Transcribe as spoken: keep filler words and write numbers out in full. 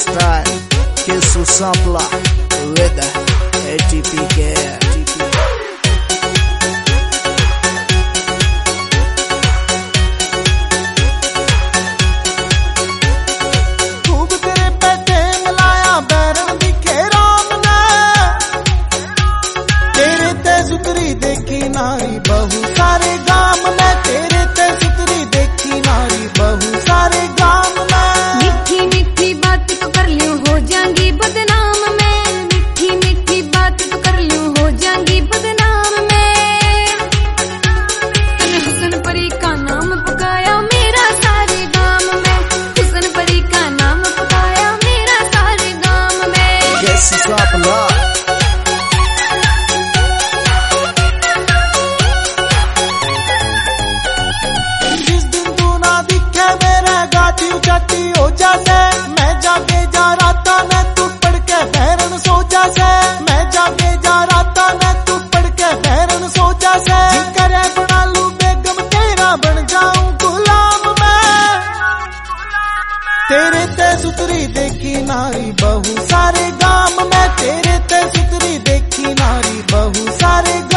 style, Kesu Sampler with A T P K. देखी नारी बहु सारे गाम में, तेरे ते सुतरी देखी नारी बहु सारे गाम में। मीठी मीठी बात तो कर लियो हो जाएंगी बदनाम में, मीठी मीठी बात तो कर लियो हो जाएंगी बदनाम में। तने हुसन परी का नाम पकाया मेरा सारे गाम में, हुसन परी का नाम पकाया मेरा सारे गाम में। Kesu Sampler जाती हो जासे, मैं जागे जा राता ने तू पढ़ के बहरन सो जासे, मैं जागे जा राता ने तू पढ़ के बहरन सो जासे। करे बना लू बेगम तेरा बन जाऊं गुलाम मैं, तेरे ते सुतरी देखी नारी बहु सारे गाम में, तेरे ते सुतरी देखी नारी बहु सारे